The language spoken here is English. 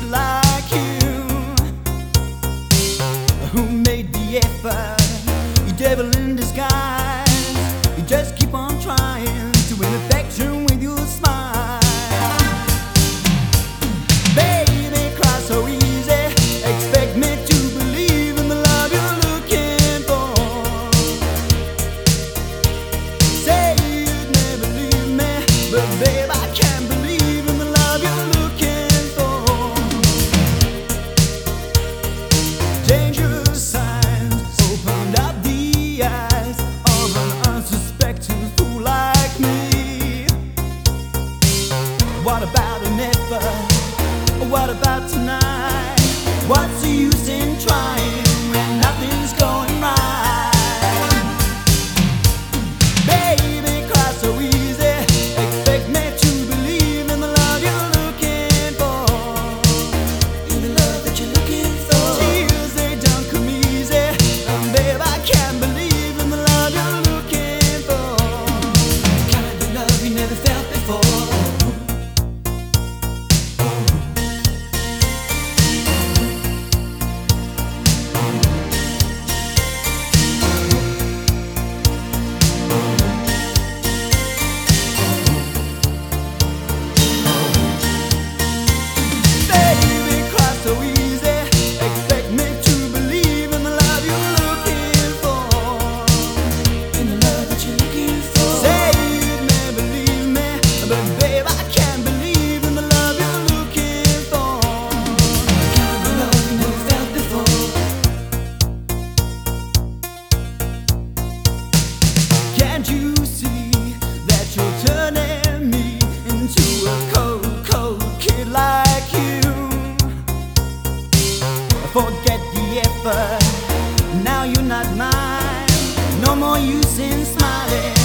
like you, who made the effort. You devil in disguise, you just keep on trying to win affection with your smile. Baby, cry so easy, expect me to believe in the love you're looking for. Say you'd never leave me, but babe, I can't believe in the love you're looking for. Dangerous signs opened up the eyes of an unsuspecting fool like me. What about an effort? What about tonight? What's the use in trying when nothing's going right? Baby, cry so easy, expect me to believe in the love you're looking for. In the love that you're looking for. Tears, they don't come easy, and babe, I can't believe in the love you're looking for. The kind of love you never felt before. Can't you see that you're turning me into a cold, cold kid like you? Forget the effort, now you're not mine. No more use in smiling.